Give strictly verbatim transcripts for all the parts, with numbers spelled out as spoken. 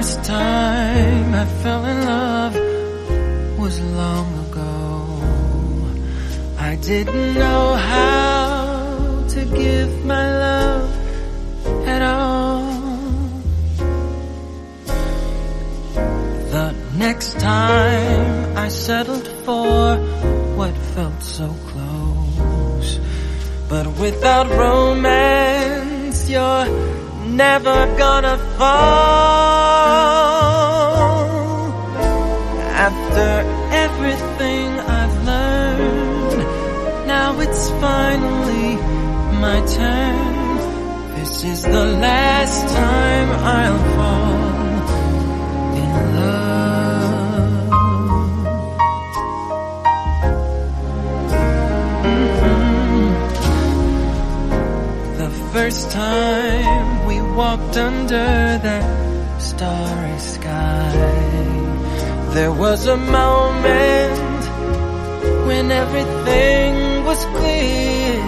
first time I fell in love was long ago. I didn't know how to give my love at all. The next time I settled for what felt so close, but without romance you're never gonna fall. After everything I've learned, now it's finally my turn. This is the last time I'll fall in love. Mm-hmm. The first time we walked under that starry sky, there was a moment when everything was clear,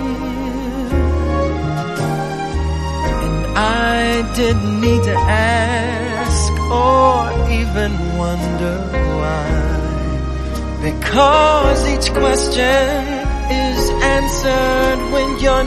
and I didn't need to ask or even wonder why, because each question is answered when you're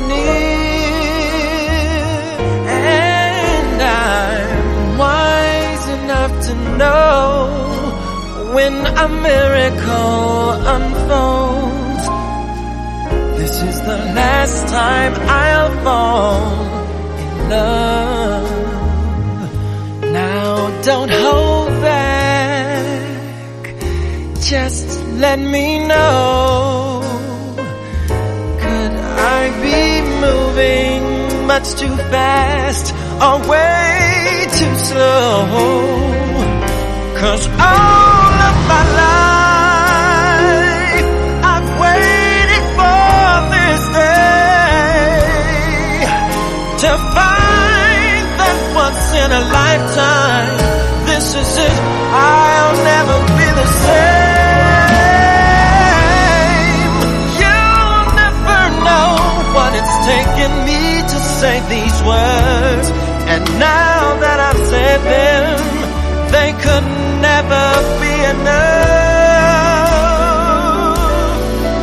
near. And I'm wise enough to know when a miracle unfolds, this is the last time I'll fall in love. Now don't hold back, just let me know. Could I be moving much too fast or way too slow? 'Cause all of my life I've waited for this day, to find that once in a lifetime, this is it, I'll never be the same. You'll never know what it's taken me to say these words, and now that I've said them, they could never be enough.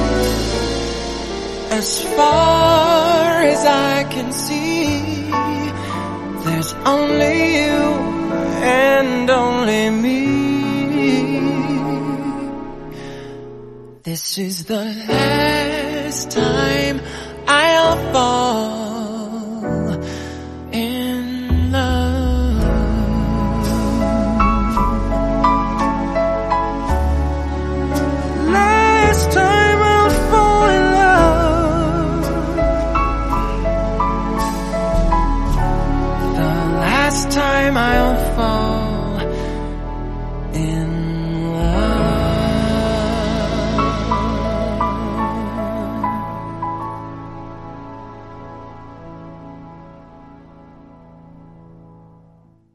As far as I can see, there's only you and only me. This is the last time I'll fall in time I'll fall in love. The last time I'll fall